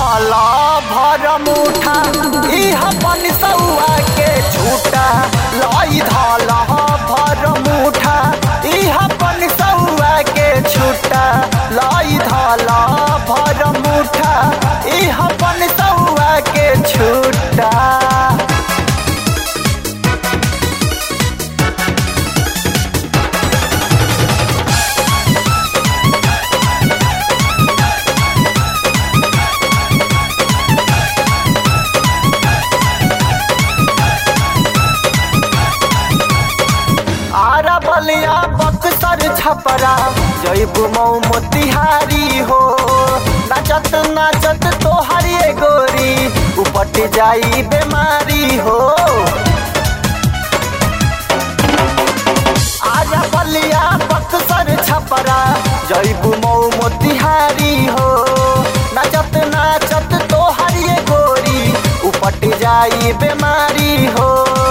धाला भर मुठा इह बनसौआ के छूटा लाई धाला भर मुठा इह बनसौआ के छूटा लाई धाला भर मुठा इह बनसौआ के छूटा। आरा बलिया बक्सर छपरा जयबू मऊ मोतिहारी हो नाचत नाचत तोहरी गोरी उपट जाई बेमारी हो। आरा बलिया बक्सर छपरा जयबू मऊ मोतिहारी हो नाचत नाचत तोहरी गोरी उपट जाई बेमारी हो।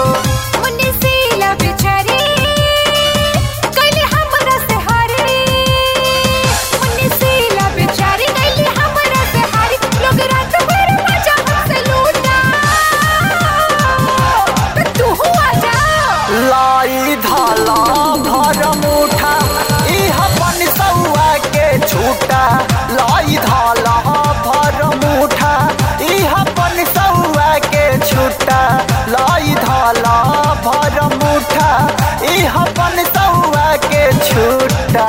लाई धाला भर मुठा इह बनसौआ के छूटा लाई धाला भर मुठा इह बनसौआ के छूटा लाई धाला भर मुठा इह बनसौआ के छूटा।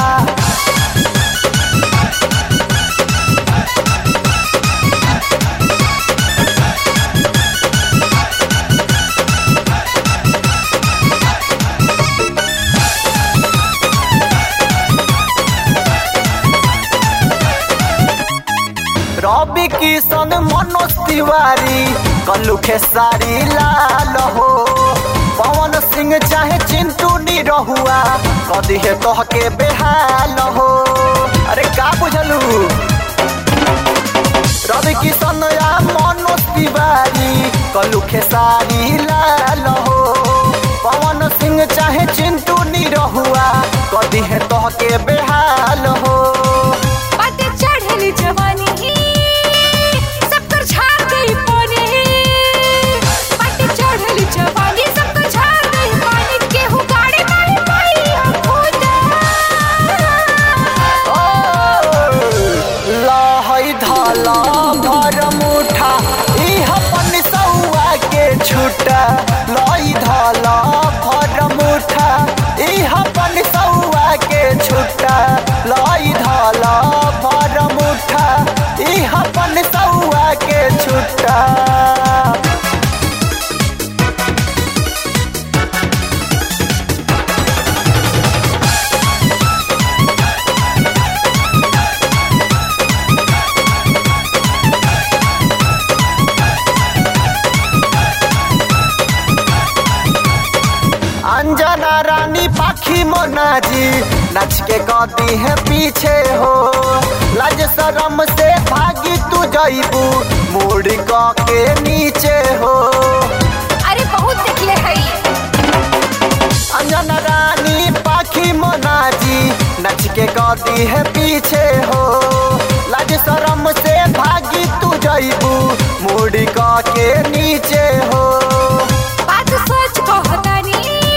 रवि किशन मनोज तिवारी कल्लू खेसारी लाल हो पवन सिंह चाहे चिंटू निरहुआ कदी है तोह के बेहाल हो। अरे का बुझलू रवि किशन या मनोज तिवारी कल्लू खेसारी लाल हो पवन सिंह चाहे चिंटू निरहुआ कदी है तोह के बेहाल हो। चढ़ली जवानी धाला भर मुठा इह बनसौआ के छूटा लाई धाला भर मुठा इह बनसौआ के छूटा लाई धाला भर मुठा इह बनसौआ के छूटा। अंजना रानी पाखी मोनाजी नच के कदी है पीछे हो लाज शरम से भागी तू जईबू मुड़ के नीचे हो। अरे बहुत देखले हई अंजना रानी पाखी मोनाजी नच के कदी है पीछे हो लाज शरम से भागी तू जईबू मुड़ के नीचे हो। बात सोच कहतानी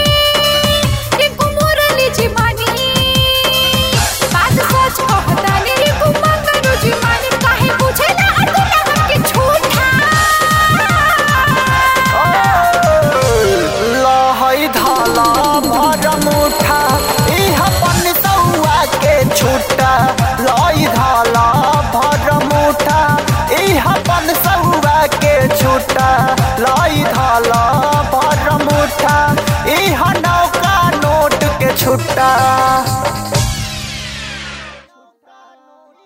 छूटा लाई धाला भर मुठा इह बनसौआ के छूटा लाई धाला भर मुठा इह नौका नोट के छूटा।